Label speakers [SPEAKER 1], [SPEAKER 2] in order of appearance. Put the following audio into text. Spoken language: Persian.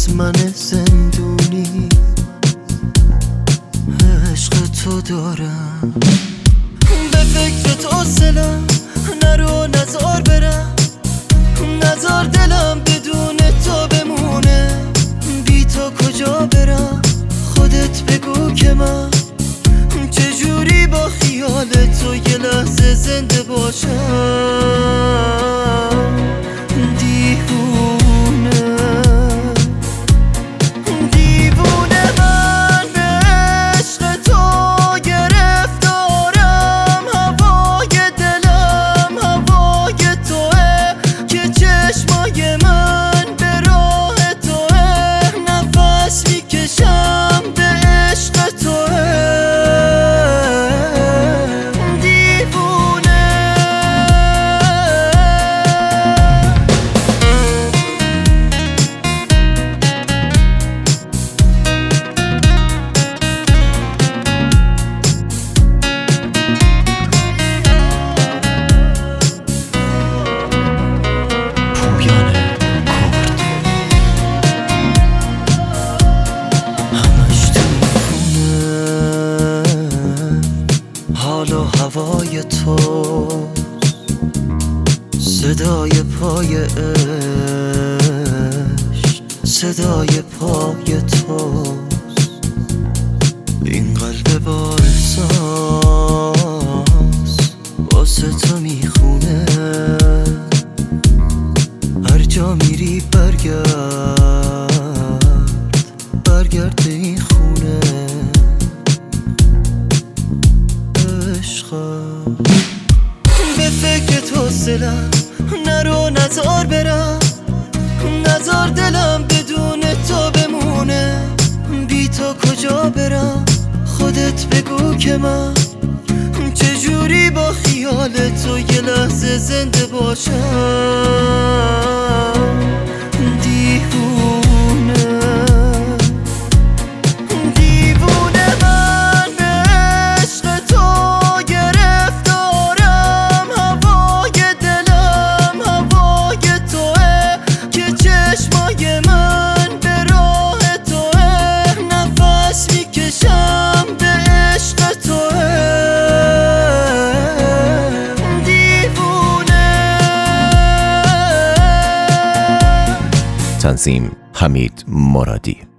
[SPEAKER 1] از من زندونی عشق تو دارم. به فکر تو سلم نرو نزار برم، نزار دلم بدون تو بمونه. بی تو کجا برم خودت بگو که من چجوری با خیال تو یه لحظه زنده باشم. دیوونه من به عشق تو گرفتارم. هوای دلم هوای توه که چشمای من به راه توه. نفس میکشم به عشق توه. حال و هوای تو، صدای پای عشق، صدای پای تو. این قلب با احساس واسه تو میخونه. هر جا میری برگرد به این خونه. به فکر تو سلم نرو نزار برم، نزار دلم بدون تو بمونه. بی تو کجا برم خودت بگو که من چجوری با خیال تو یه لحظه زنده باشم.
[SPEAKER 2] تنظیم حمید مرادی.